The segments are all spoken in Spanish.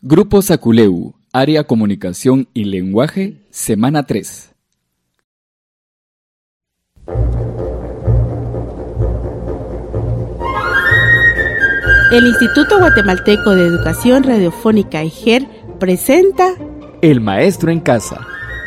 Grupo Saculeu, Área Comunicación y Lenguaje, Semana 3. El Instituto Guatemalteco de Educación Radiofónica IGER presenta El Maestro en Casa.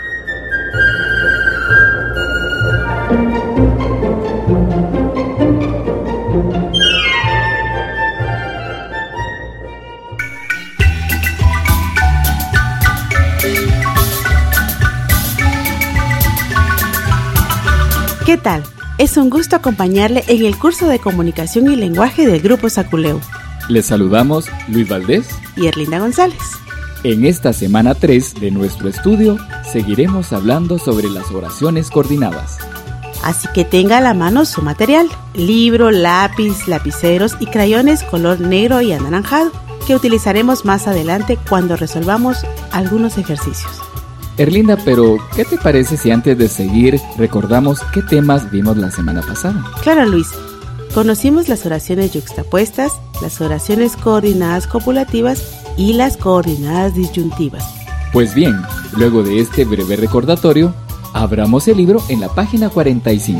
¿Qué tal? Es un gusto acompañarle en el curso de Comunicación y Lenguaje del Grupo Saculeu. Les saludamos Luis Valdés y Erlinda González. En esta semana 3 de nuestro estudio seguiremos hablando sobre las oraciones coordinadas. Así que tenga a la mano su material: libro, lápiz, lapiceros y crayones color negro y anaranjado, que utilizaremos más adelante cuando resolvamos algunos ejercicios. Erlinda, pero ¿qué te parece si antes de seguir recordamos qué temas vimos la semana pasada? Claro, Luis. Conocimos las oraciones yuxtapuestas, las oraciones coordinadas copulativas y las coordinadas disyuntivas. Pues bien, luego de este breve recordatorio, abramos el libro en la página 45.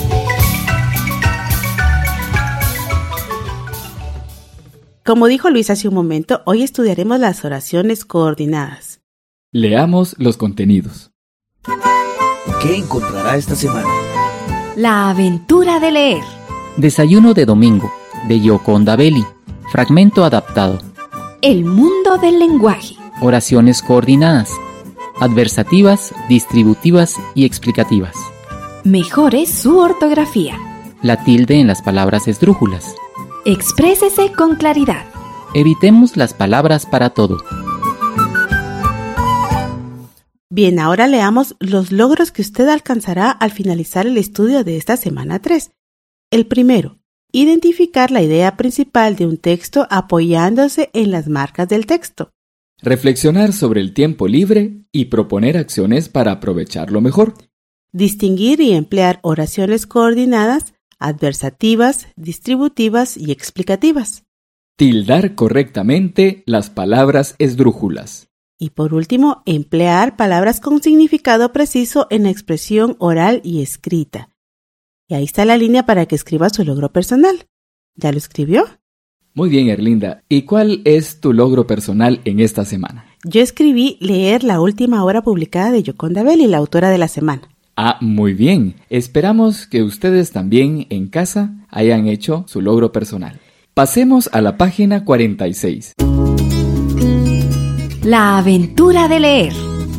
Como dijo Luis hace un momento, hoy estudiaremos las oraciones coordinadas. Leamos los contenidos. ¿Qué encontrará esta semana? La aventura de leer. Desayuno de domingo, de Gioconda Belli. Fragmento adaptado. El mundo del lenguaje. Oraciones coordinadas. Adversativas, distributivas y explicativas. Mejore su ortografía. La tilde en las palabras esdrújulas. Exprésese con claridad. Evitemos las palabras para todo. Bien, ahora leamos los logros que usted alcanzará al finalizar el estudio de esta semana 3. El primero, identificar la idea principal de un texto apoyándose en las marcas del texto. Reflexionar sobre el tiempo libre y proponer acciones para aprovecharlo mejor. Distinguir y emplear oraciones coordinadas, adversativas, distributivas y explicativas. Tildar correctamente las palabras esdrújulas. Y por último, emplear palabras con significado preciso en la expresión oral y escrita. Y ahí está la línea para que escriba su logro personal. ¿Ya lo escribió? Muy bien, Erlinda. ¿Y cuál es tu logro personal en esta semana? Yo escribí leer la última obra publicada de Gioconda Belli, la autora de la semana. Ah, muy bien. Esperamos que ustedes también en casa hayan hecho su logro personal. Pasemos a la página 46. La aventura de leer.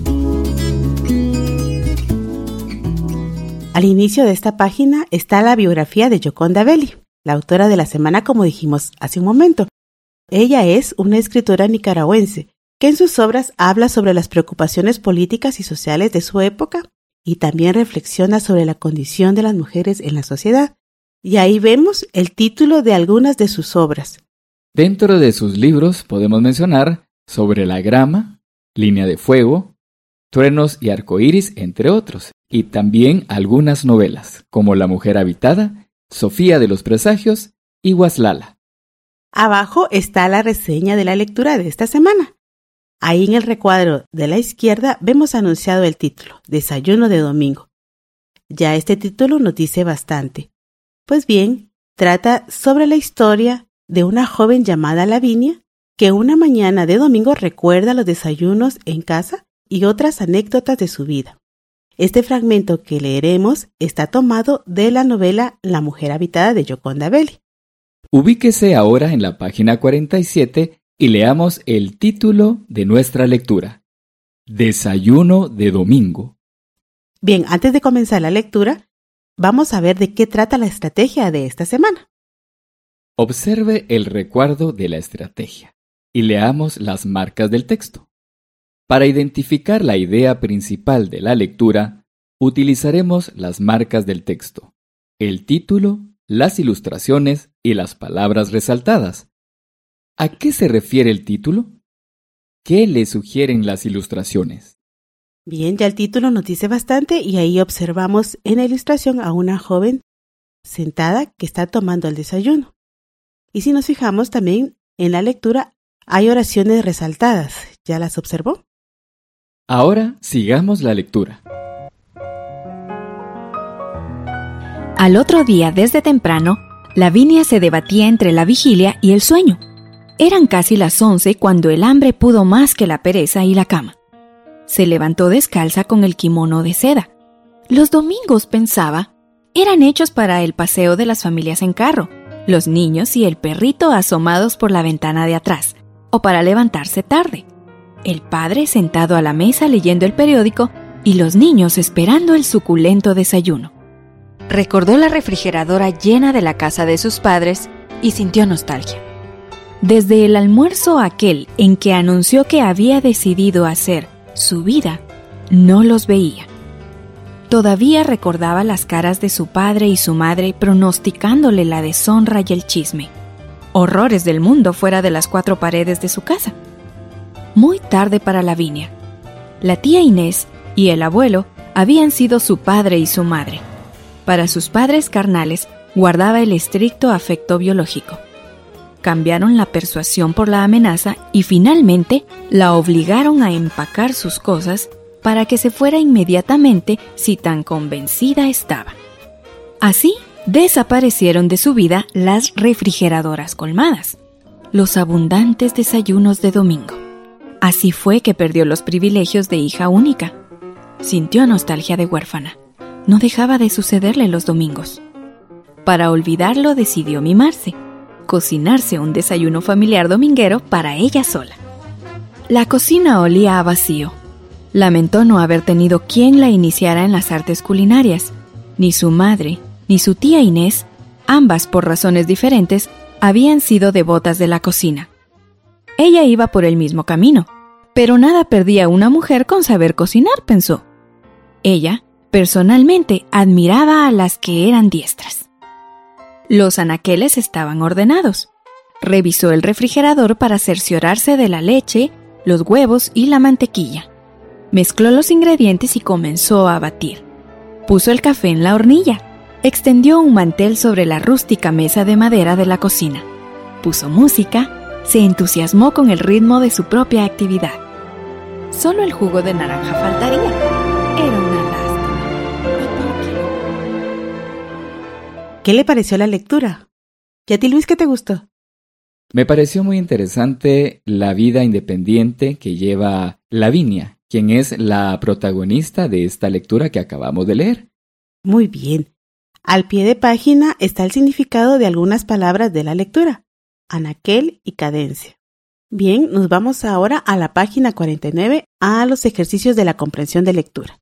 Al inicio de esta página está la biografía de Gioconda Belli, la autora de la semana, como dijimos hace un momento. Ella es una escritora nicaragüense que en sus obras habla sobre las preocupaciones políticas y sociales de su época y también reflexiona sobre la condición de las mujeres en la sociedad. Y ahí vemos el título de algunas de sus obras. Dentro de sus libros podemos mencionar Sobre la grama, Línea de fuego, Truenos y arcoíris, entre otros, y también algunas novelas, como La mujer habitada, Sofía de los presagios y Guaslala. Abajo está la reseña de la lectura de esta semana. Ahí en el recuadro de la izquierda vemos anunciado el título, Desayuno de domingo. Ya este título nos dice bastante. Pues bien, trata sobre la historia de una joven llamada Lavinia, que una mañana de domingo recuerda los desayunos en casa y otras anécdotas de su vida. Este fragmento que leeremos está tomado de la novela La mujer habitada de Gioconda Belli. Ubíquese ahora en la página 47 y leamos el título de nuestra lectura. Desayuno de domingo. Bien, antes de comenzar la lectura, vamos a ver de qué trata la estrategia de esta semana. Observe el recuadro de la estrategia y leamos las marcas del texto. Para identificar la idea principal de la lectura, utilizaremos las marcas del texto, el título, las ilustraciones y las palabras resaltadas. ¿A qué se refiere el título? ¿Qué le sugieren las ilustraciones? Bien, ya el título nos dice bastante y ahí observamos en la ilustración a una joven sentada que está tomando el desayuno. Y si nos fijamos también en la lectura, Hay oraciones resaltadas. ¿Ya las observó? Ahora sigamos la lectura. Al otro día, desde temprano, Lavinia se debatía entre la vigilia y el sueño. Eran casi las 11 cuando el hambre pudo más que la pereza y la cama. Se levantó descalza con el kimono de seda. Los domingos, pensaba, eran hechos para el paseo de las familias en carro, los niños y el perrito asomados por la ventana de atrás, o para levantarse tarde. El padre sentado a la mesa leyendo el periódico y los niños esperando el suculento desayuno. Recordó la refrigeradora llena de la casa de sus padres y sintió nostalgia. Desde el almuerzo aquel en que anunció que había decidido hacer su vida, no los veía. Todavía recordaba las caras de su padre y su madre pronosticándole la deshonra y el chisme. Horrores del mundo fuera de las 4 paredes de su casa. Muy tarde para Lavinia. La tía Inés y el abuelo habían sido su padre y su madre. Para sus padres carnales guardaba el estricto afecto biológico. Cambiaron la persuasión por la amenaza y finalmente la obligaron a empacar sus cosas para que se fuera inmediatamente si tan convencida estaba. Así desaparecieron de su vida las refrigeradoras colmadas, los abundantes desayunos de domingo. Así fue que perdió los privilegios de hija única. Sintió nostalgia de huérfana. No dejaba de sucederle los domingos. Para olvidarlo decidió mimarse, cocinarse un desayuno familiar dominguero para ella sola. La cocina olía a vacío. Lamentó no haber tenido quien la iniciara en las artes culinarias. Ni su madre, ni su tía Inés, ambas por razones diferentes, habían sido devotas de la cocina. Ella iba por el mismo camino, pero nada perdía una mujer con saber cocinar, pensó. Ella, personalmente, admiraba a las que eran diestras. Los anaqueles estaban ordenados. Revisó el refrigerador para cerciorarse de la leche, los huevos y la mantequilla. Mezcló los ingredientes y comenzó a batir. Puso el café en la hornilla. Extendió un mantel sobre la rústica mesa de madera de la cocina. Puso música. Se entusiasmó con el ritmo de su propia actividad. Solo el jugo de naranja faltaría. Era una lástima. ¿Qué le pareció la lectura? ¿Y a ti, Luis, qué te gustó? Me pareció muy interesante la vida independiente que lleva Lavinia, quien es la protagonista de esta lectura que acabamos de leer. Muy bien. Al pie de página está el significado de algunas palabras de la lectura: anaquel y cadencia. Bien, nos vamos ahora a la página 49, a los ejercicios de la comprensión de lectura.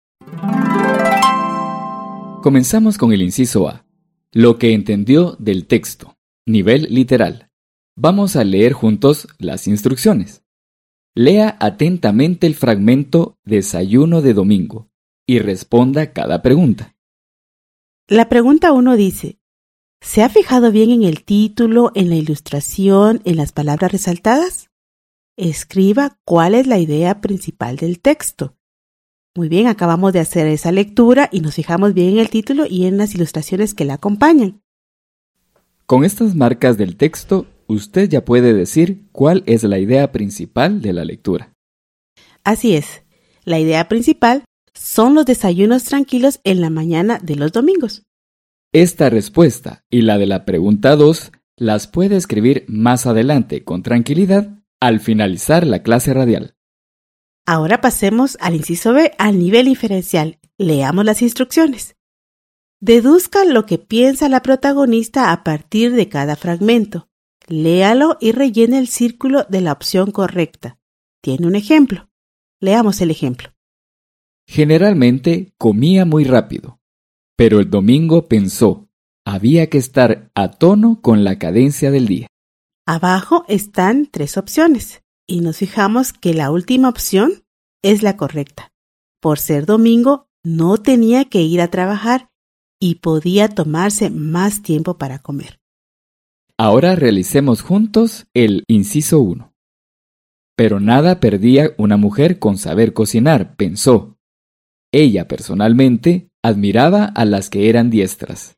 Comenzamos con el inciso A. Lo que entendió del texto. Nivel literal. Vamos a leer juntos las instrucciones. Lea atentamente el fragmento Desayuno de domingo y responda cada pregunta. La pregunta 1 dice: ¿se ha fijado bien en el título, en la ilustración, en las palabras resaltadas? Escriba cuál es la idea principal del texto. Muy bien, acabamos de hacer esa lectura y nos fijamos bien en el título y en las ilustraciones que la acompañan. Con estas marcas del texto, usted ya puede decir cuál es la idea principal de la lectura. Así es, la idea principal son los desayunos tranquilos en la mañana de los domingos. Esta respuesta y la de la pregunta 2 las puede escribir más adelante con tranquilidad al finalizar la clase radial. Ahora pasemos al inciso B, al nivel inferencial. Leamos las instrucciones. Deduzca lo que piensa la protagonista a partir de cada fragmento. Léalo y rellene el círculo de la opción correcta. Tiene un ejemplo. Leamos el ejemplo. Generalmente comía muy rápido, pero el domingo pensó, había que estar a tono con la cadencia del día. Abajo están 3 opciones y nos fijamos que la última opción es la correcta. Por ser domingo, no tenía que ir a trabajar y podía tomarse más tiempo para comer. Ahora realicemos juntos el inciso 1. Pero nada perdía una mujer con saber cocinar, pensó. Ella personalmente admiraba a las que eran diestras.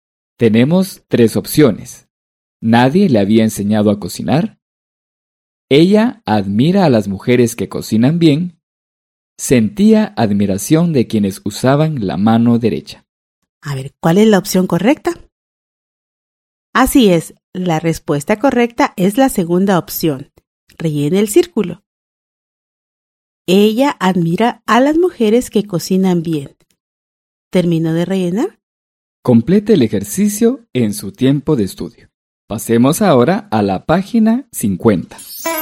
Tenemos 3 opciones. ¿Nadie le había enseñado a cocinar? Ella admira a las mujeres que cocinan bien. Sentía admiración de quienes usaban la mano derecha. A ver, ¿cuál es la opción correcta? Así es, la respuesta correcta es la segunda opción. Rellene el círculo. Ella admira a las mujeres que cocinan bien. ¿Terminó de rellenar? Complete el ejercicio en su tiempo de estudio. Pasemos ahora a la página 50.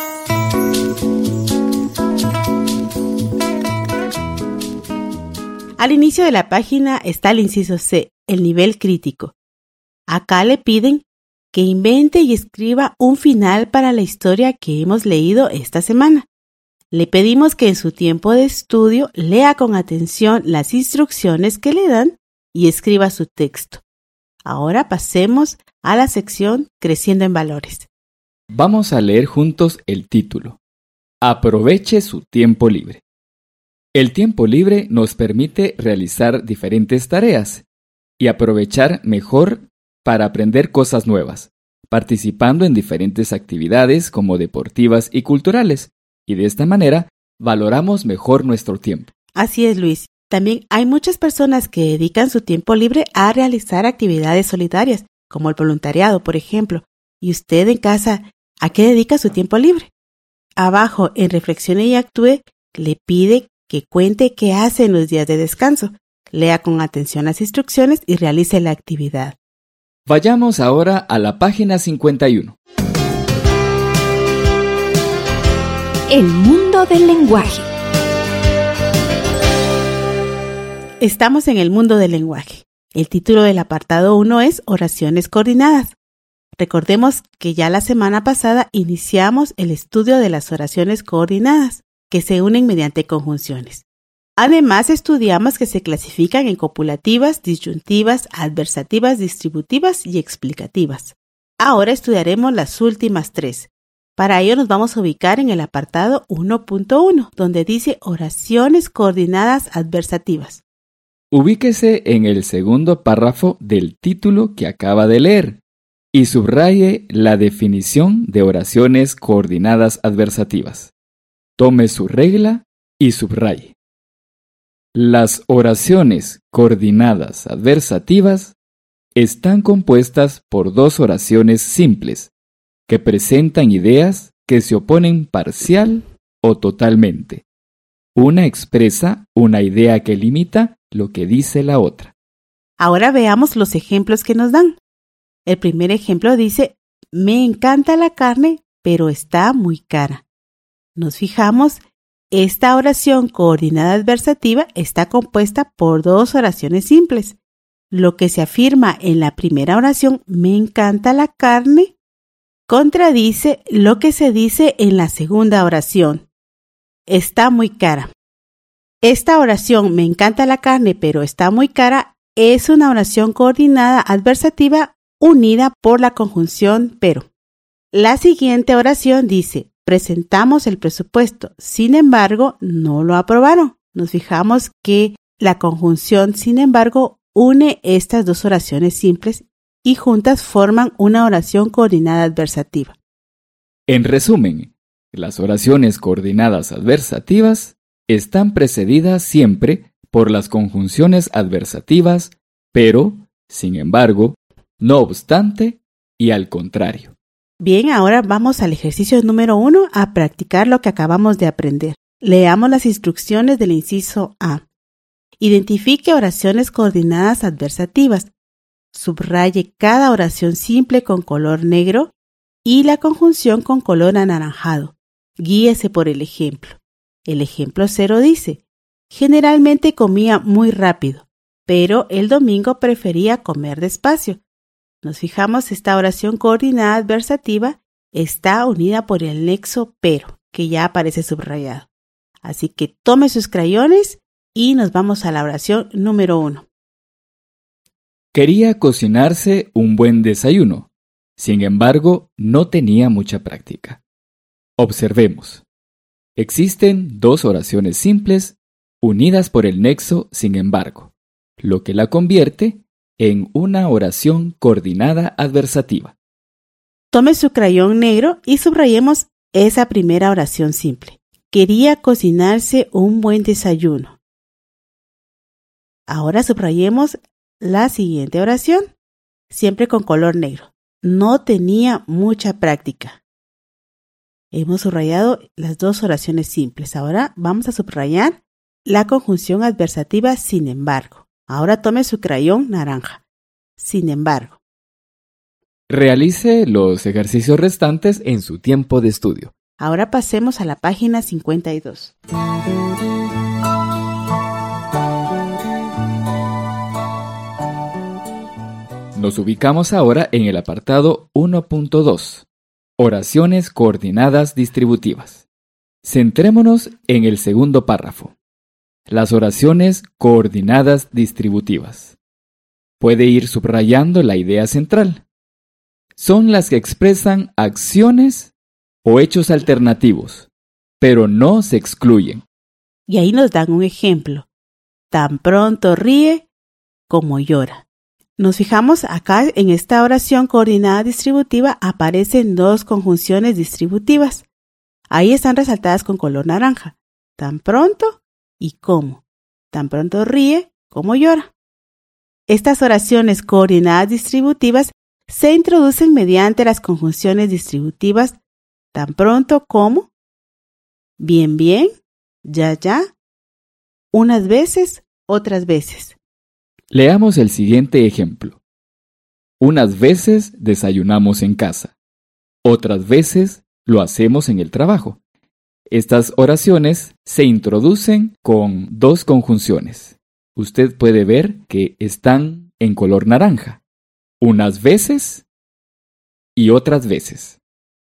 Al inicio de la página está el inciso C, el nivel crítico. Acá le piden que invente y escriba un final para la historia que hemos leído esta semana. Le pedimos que en su tiempo de estudio lea con atención las instrucciones que le dan y escriba su texto. Ahora pasemos a la sección Creciendo en Valores. Vamos a leer juntos el título. Aproveche su tiempo libre. El tiempo libre nos permite realizar diferentes tareas y aprovechar mejor para aprender cosas nuevas, participando en diferentes actividades como deportivas y culturales, y de esta manera valoramos mejor nuestro tiempo. Así es, Luis. También hay muchas personas que dedican su tiempo libre a realizar actividades solidarias, como el voluntariado, por ejemplo. ¿Y usted en casa, a qué dedica su tiempo libre? Abajo, en Reflexione y Actúe, le pide que cuente qué hace en los días de descanso. Lea con atención las instrucciones y realice la actividad. Vayamos ahora a la página 51. El mundo del lenguaje. Estamos en el mundo del lenguaje. El título del apartado 1 es Oraciones coordinadas. Recordemos que ya la semana pasada iniciamos el estudio de las oraciones coordinadas, que se unen mediante conjunciones. Además, estudiamos que se clasifican en copulativas, disyuntivas, adversativas, distributivas y explicativas. Ahora estudiaremos las últimas tres. Para ello nos vamos a ubicar en el apartado 1.1, donde dice Oraciones coordinadas adversativas. Ubíquese en el segundo párrafo del título que acaba de leer y subraye la definición de oraciones coordinadas adversativas. Tome su regla y subraye. Las oraciones coordinadas adversativas están compuestas por dos oraciones simples que presentan ideas que se oponen parcial o totalmente. Una expresa una idea que limita lo que dice la otra. Ahora veamos los ejemplos que nos dan. El primer ejemplo dice, me encanta la carne, pero está muy cara. Nos fijamos, esta oración coordinada adversativa está compuesta por dos oraciones simples. Lo que se afirma en la primera oración, me encanta la carne, contradice lo que se dice en la segunda oración, está muy cara. Esta oración, me encanta la carne, pero está muy cara, es una oración coordinada adversativa unida por la conjunción pero. La siguiente oración dice, presentamos el presupuesto, sin embargo, no lo aprobaron. Nos fijamos que la conjunción, sin embargo, une estas dos oraciones simples y juntas forman una oración coordinada adversativa. En resumen, las oraciones coordinadas adversativas están precedidas siempre por las conjunciones adversativas, pero, sin embargo, no obstante y al contrario. Bien, ahora vamos al ejercicio número 1 a practicar lo que acabamos de aprender. Leamos las instrucciones del inciso A. Identifique oraciones coordinadas adversativas. Subraye cada oración simple con color negro y la conjunción con color anaranjado. Guíese por el ejemplo. El ejemplo 0 dice, generalmente comía muy rápido, pero el domingo prefería comer despacio. Nos fijamos, esta oración coordinada adversativa está unida por el nexo pero, que ya aparece subrayado. Así que tome sus crayones y nos vamos a la oración número 1. Quería cocinarse un buen desayuno, sin embargo, no tenía mucha práctica. Observemos. Existen dos oraciones simples unidas por el nexo sin embargo, lo que la convierte en una oración coordinada adversativa. Tome su crayón negro y subrayemos esa primera oración simple. Quería cocinarse un buen desayuno. Ahora subrayemos la siguiente oración, siempre con color negro. No tenía mucha práctica. Hemos subrayado las dos oraciones simples. Ahora vamos a subrayar la conjunción adversativa sin embargo. Ahora tome su crayón naranja. Sin embargo. Realice los ejercicios restantes en su tiempo de estudio. Ahora pasemos a la página 52. Nos ubicamos ahora en el apartado 1.2. Oraciones coordinadas distributivas. Centrémonos en el segundo párrafo. Las oraciones coordinadas distributivas. Puede ir subrayando la idea central. Son las que expresan acciones o hechos alternativos, pero no se excluyen. Y ahí nos dan un ejemplo. Tan pronto ríe como llora. Nos fijamos acá en esta oración coordinada distributiva aparecen dos conjunciones distributivas. Ahí están resaltadas con color naranja. Tan pronto y como. Tan pronto ríe como llora. Estas oraciones coordinadas distributivas se introducen mediante las conjunciones distributivas tan pronto como, bien, bien, ya, ya, unas veces, otras veces. Leamos el siguiente ejemplo. Unas veces desayunamos en casa, otras veces lo hacemos en el trabajo. Estas oraciones se introducen con dos conjunciones. Usted puede ver que están en color naranja. Unas veces y otras veces.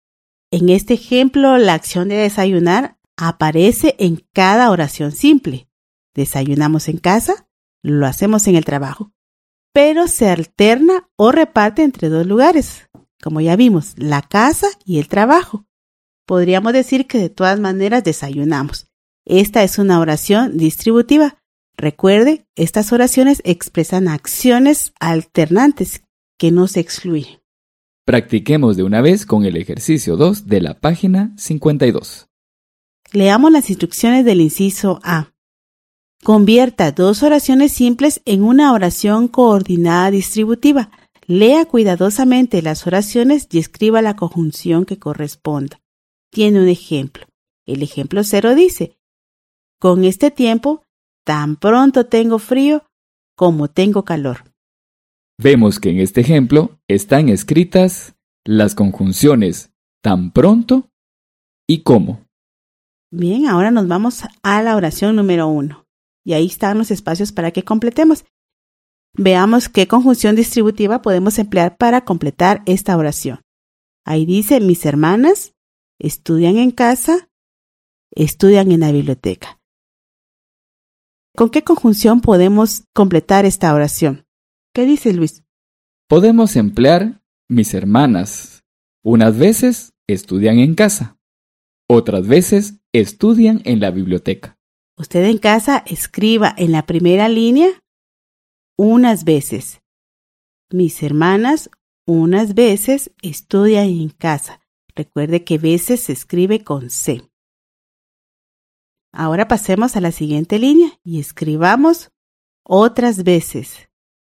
En este ejemplo, la acción de desayunar aparece en cada oración simple. Desayunamos en casa, lo hacemos en el trabajo, pero se alterna o reparte entre dos lugares, como ya vimos, la casa y el trabajo. Podríamos decir que de todas maneras desayunamos. Esta es una oración distributiva. Recuerde, estas oraciones expresan acciones alternantes que no se excluyen. Practiquemos de una vez con el ejercicio 2 de la página 52. Leamos las instrucciones del inciso A. Convierta dos oraciones simples en una oración coordinada distributiva. Lea cuidadosamente las oraciones y escriba la conjunción que corresponda. Tiene un ejemplo. El ejemplo 0 dice, con este tiempo, tan pronto tengo frío como tengo calor. Vemos que en este ejemplo están escritas las conjunciones tan pronto y como. Bien, ahora nos vamos a la oración número 1. Y ahí están los espacios para que completemos. Veamos qué conjunción distributiva podemos emplear para completar esta oración. Ahí dice, mis hermanas estudian en casa, estudian en la biblioteca. ¿Con qué conjunción podemos completar esta oración? ¿Qué dice Luis? Podemos emplear mis hermanas. Unas veces estudian en casa, otras veces estudian en la biblioteca. Usted en casa escriba en la primera línea unas veces. Mis hermanas unas veces estudian en casa. Recuerde que veces se escribe con C. Ahora pasemos a la siguiente línea y escribamos otras veces.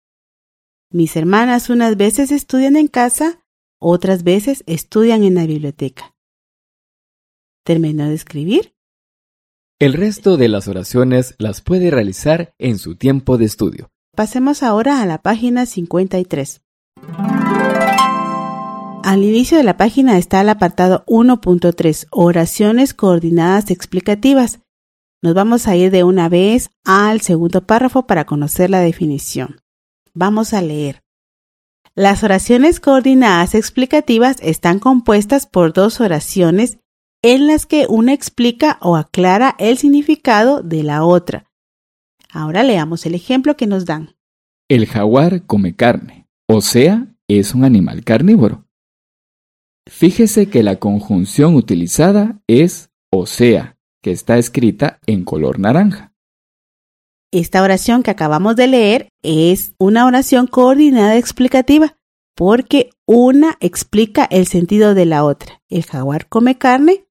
Mis hermanas unas veces estudian en casa, otras veces estudian en la biblioteca. ¿Terminó de escribir? El resto de las oraciones las puede realizar en su tiempo de estudio. Pasemos ahora a la página 53. Al inicio de la página está el apartado 1.3, oraciones coordinadas explicativas. Nos vamos a ir de una vez al segundo párrafo para conocer la definición. Vamos a leer. Las oraciones coordinadas explicativas están compuestas por dos oraciones en las que una explica o aclara el significado de la otra. Ahora leamos el ejemplo que nos dan. El jaguar come carne, o sea, es un animal carnívoro. Fíjese que la conjunción utilizada es o sea, que está escrita en color naranja. Esta oración que acabamos de leer es una oración coordinada explicativa porque una explica el sentido de la otra. El jaguar come carne,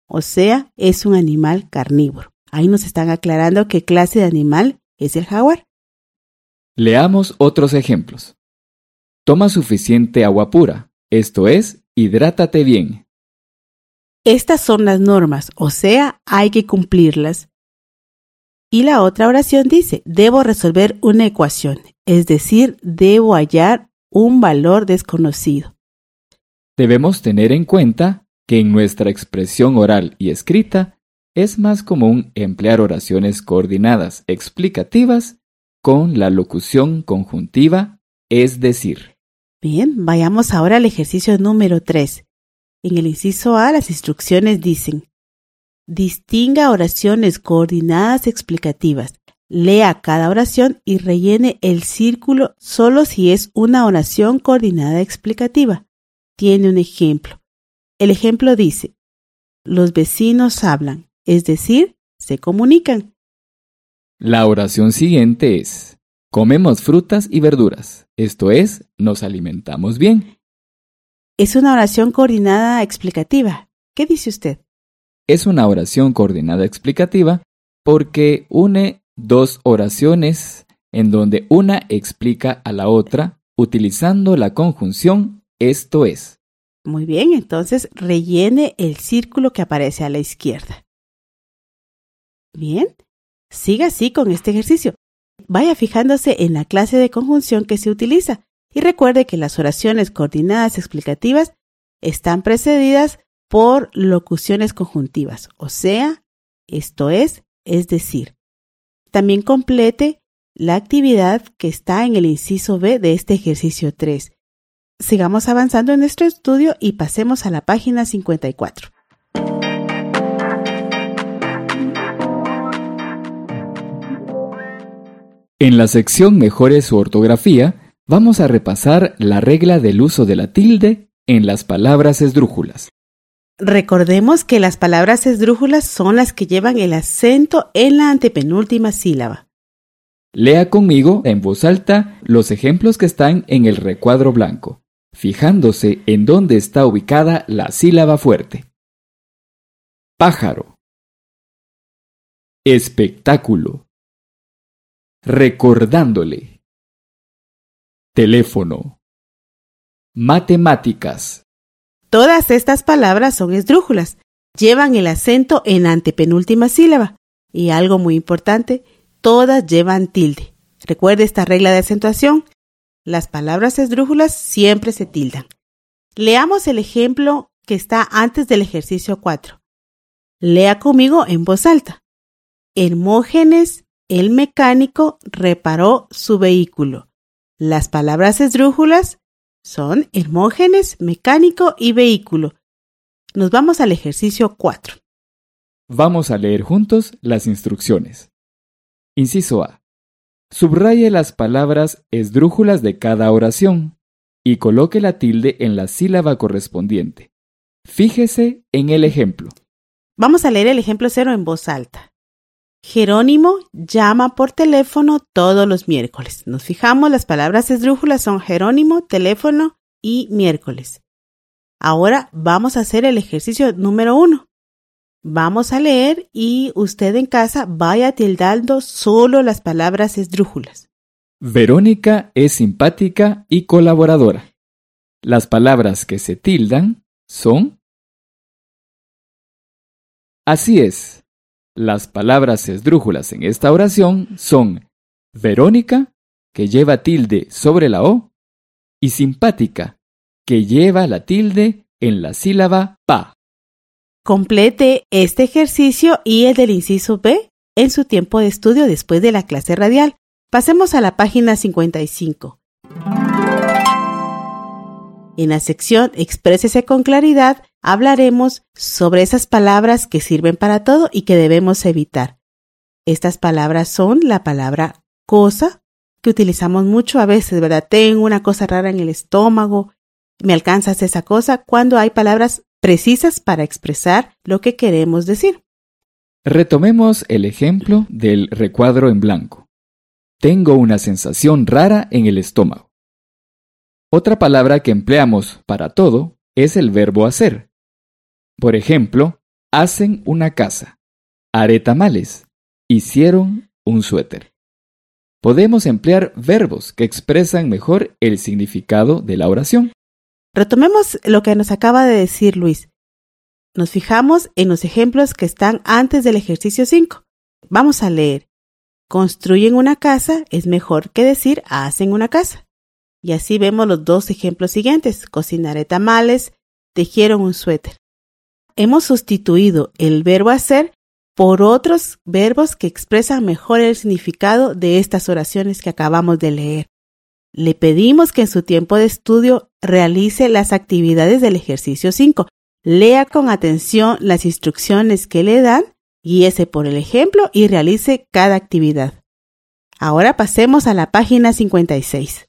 o sea, es un animal carnívoro. Ahí nos están aclarando qué clase de animal es el jaguar. Leamos otros ejemplos. Toma suficiente agua pura, esto es, hidrátate bien. Estas son las normas, o sea, hay que cumplirlas. Y la otra oración dice, debo resolver una ecuación, es decir, debo hallar un valor desconocido. Debemos tener en cuenta que en nuestra expresión oral y escrita es más común emplear oraciones coordinadas explicativas con la locución conjuntiva, es decir. Bien, vayamos ahora al ejercicio número 3. En el inciso A, las instrucciones dicen, distinga oraciones coordinadas explicativas. Lea cada oración y rellene el círculo solo si es una oración coordinada explicativa. Tiene un ejemplo. El ejemplo dice, los vecinos hablan, es decir, se comunican. La oración siguiente es, comemos frutas y verduras, esto es, nos alimentamos bien. Es una oración coordinada explicativa. ¿Qué dice usted? Es una oración coordinada explicativa porque une dos oraciones en donde una explica a la otra utilizando la conjunción esto es. Muy bien, entonces rellene el círculo que aparece a la izquierda. Bien, siga así con este ejercicio. Vaya fijándose en la clase de conjunción que se utiliza y recuerde que las oraciones coordinadas explicativas están precedidas por locuciones conjuntivas, o sea, esto es decir. También complete la actividad que está en el inciso B de este ejercicio 3. Sigamos avanzando en nuestro estudio y pasemos a la página 54. En la sección Mejore su ortografía, vamos a repasar la regla del uso de la tilde en las palabras esdrújulas. Recordemos que las palabras esdrújulas son las que llevan el acento en la antepenúltima sílaba. Lea conmigo en voz alta los ejemplos que están en el recuadro blanco, fijándose en dónde está ubicada la sílaba fuerte. Pájaro. Espectáculo. Recordándole. Teléfono. Matemáticas. Todas estas palabras son esdrújulas, llevan el acento en la antepenúltima sílaba. Y algo muy importante, todas llevan tilde. Recuerde esta regla de acentuación. Las palabras esdrújulas siempre se tildan. Leamos el ejemplo que está antes del ejercicio 4. Lea conmigo en voz alta. Hermógenes, el mecánico, reparó su vehículo. Las palabras esdrújulas son Hermógenes, mecánico y vehículo. Nos vamos al ejercicio 4. Vamos a leer juntos las instrucciones. Inciso A. Subraye las palabras esdrújulas de cada oración y coloque la tilde en la sílaba correspondiente. Fíjese en el ejemplo. Vamos a leer el ejemplo 0 en voz alta. Jerónimo llama por teléfono todos los miércoles. Nos fijamos, las palabras esdrújulas son Jerónimo, teléfono y miércoles. Ahora vamos a hacer el ejercicio número 1. Vamos a leer y usted en casa vaya tildando solo las palabras esdrújulas. Verónica es simpática y colaboradora. Las palabras que se tildan son... Así es. Las palabras esdrújulas en esta oración son Verónica, que lleva tilde sobre la O, y simpática, que lleva la tilde en la sílaba pa. Complete este ejercicio y el del inciso B en su tiempo de estudio después de la clase radial. Pasemos a la página 55. En la sección Exprésese con claridad, hablaremos sobre esas palabras que sirven para todo y que debemos evitar. Estas palabras son la palabra cosa, que utilizamos mucho a veces, ¿verdad? Tengo una cosa rara en el estómago, me alcanzas esa cosa, cuando hay palabras precisas para expresar lo que queremos decir. Retomemos el ejemplo del recuadro en blanco. Tengo una sensación rara en el estómago. Otra palabra que empleamos para todo es el verbo hacer. Por ejemplo, hacen una casa, haré tamales, hicieron un suéter. Podemos emplear verbos que expresan mejor el significado de la oración. Retomemos lo que nos acaba de decir Luis. Nos fijamos en los ejemplos que están antes del ejercicio 5. Vamos a leer. Construyen una casa es mejor que decir hacen una casa. Y así vemos los dos ejemplos siguientes. Cocinaré tamales, tejieron un suéter. Hemos sustituido el verbo hacer por otros verbos que expresan mejor el significado de estas oraciones que acabamos de leer. Le pedimos que en su tiempo de estudio realice las actividades del ejercicio 5. Lea con atención las instrucciones que le dan, guíese por el ejemplo y realice cada actividad. Ahora pasemos a la página 56.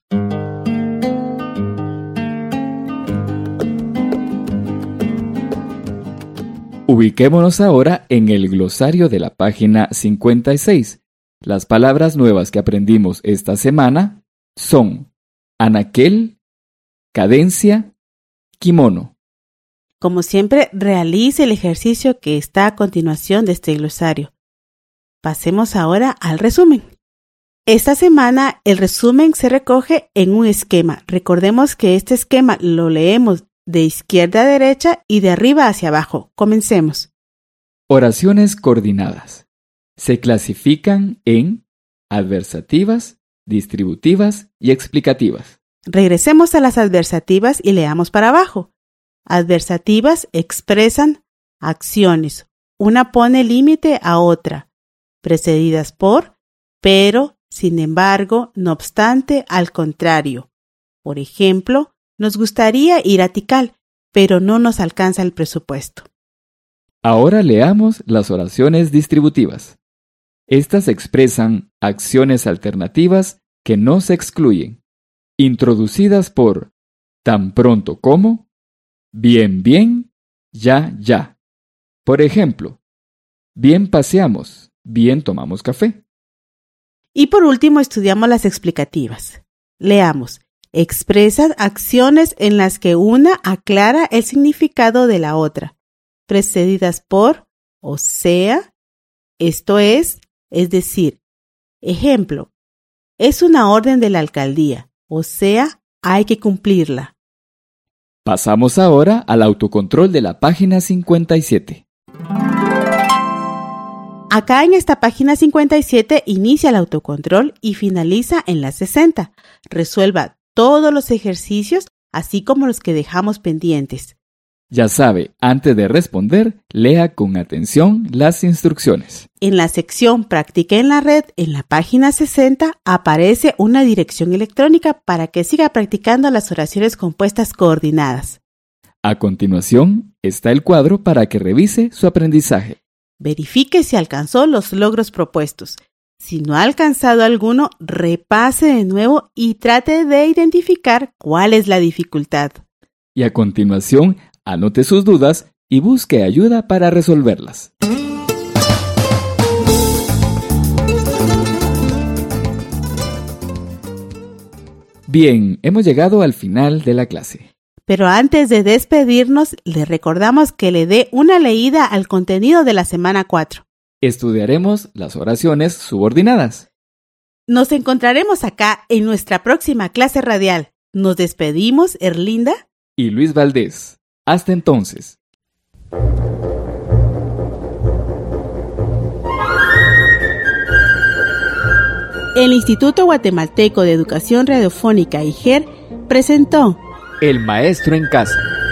Ubiquémonos ahora en el glosario de la página 56. Las palabras nuevas que aprendimos esta semana son anaquel, cadencia, kimono. Como siempre, realice el ejercicio que está a continuación de este glosario. Pasemos ahora al resumen. Esta semana el resumen se recoge en un esquema. Recordemos que este esquema lo leemos de izquierda a derecha y de arriba hacia abajo. Comencemos. Oraciones coordinadas. Se clasifican en adversativas, distributivas y explicativas. Regresemos a las adversativas y leamos para abajo. Adversativas expresan acciones. Una pone límite a otra, precedidas por, pero, sin embargo, no obstante, al contrario. Por ejemplo, nos gustaría ir a Tikal, pero no nos alcanza el presupuesto. Ahora leamos las oraciones distributivas. Estas expresan acciones alternativas que no se excluyen, introducidas por tan pronto como, bien, bien, ya, ya. Por ejemplo, bien paseamos, bien tomamos café. Y por último estudiamos las explicativas. Leamos. Expresan acciones en las que una aclara el significado de la otra, precedidas por, o sea, esto es decir, ejemplo, es una orden de la alcaldía, o sea, hay que cumplirla. Pasamos ahora al autocontrol de la página 57. Acá en esta página 57 inicia el autocontrol y finaliza en la 60. Resuelva todos los ejercicios, así como los que dejamos pendientes. Ya sabe, antes de responder, lea con atención las instrucciones. En la sección Practica en la red, en la página 60, aparece una dirección electrónica para que siga practicando las oraciones compuestas coordinadas. A continuación, está el cuadro para que revise su aprendizaje. Verifique si alcanzó los logros propuestos. Si no ha alcanzado alguno, repase de nuevo y trate de identificar cuál es la dificultad. Y a continuación, anote sus dudas y busque ayuda para resolverlas. Bien, hemos llegado al final de la clase. Pero antes de despedirnos, le recordamos que le dé una leída al contenido de la semana 4. Estudiaremos las oraciones subordinadas. Nos encontraremos acá en nuestra próxima clase radial. Nos despedimos, Erlinda y Luis Valdés. Hasta entonces. El Instituto Guatemalteco de Educación Radiofónica IGER presentó El Maestro en Casa.